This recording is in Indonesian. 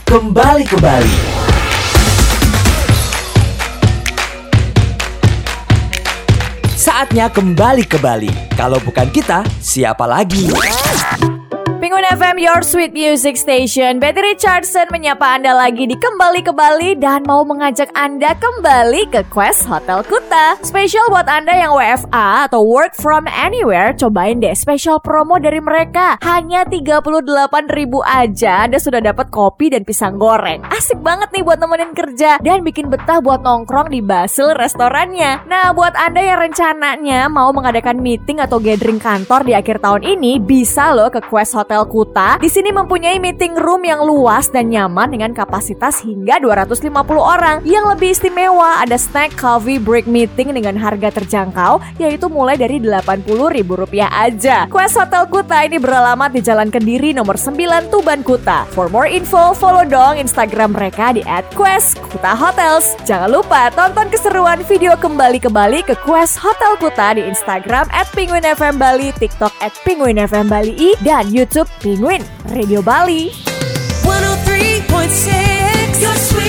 kembali ke Bali. Saatnya kembali ke Bali. Kalau bukan kita, siapa lagi? Penguin FM, your sweet music station. Betty Richardson menyapa Anda lagi di Kembali ke Bali dan mau mengajak Anda kembali ke Quest Hotel Kuta. Spesial buat Anda yang WFA atau work from anywhere, cobain deh spesial promo dari mereka. Hanya 38.000 aja Anda sudah dapat kopi dan pisang goreng. Asik banget nih buat nemenin kerja dan bikin betah buat nongkrong di Basil restorannya. Nah, buat Anda yang rencananya mau mengadakan meeting atau gathering kantor di akhir tahun ini, bisa loh ke Quest Hotel Kuta. Di sini mempunyai meeting room yang luas dan nyaman dengan kapasitas hingga 250 orang. Yang lebih istimewa, ada snack coffee break meeting dengan harga terjangkau, yaitu mulai dari Rp80.000 aja. Quest Hotel Kuta ini beralamat di Jalan Kediri nomor 9 Tuban Kuta. For more info, follow dong Instagram mereka di @quest_kuta_hotels. Jangan lupa tonton keseruan video Kembali ke Bali ke Quest Hotel Kuta di Instagram @penguinfmbali, TikTok @penguinfmbalii, dan YouTube Penguin Radio Bali. 103.6 Your sweet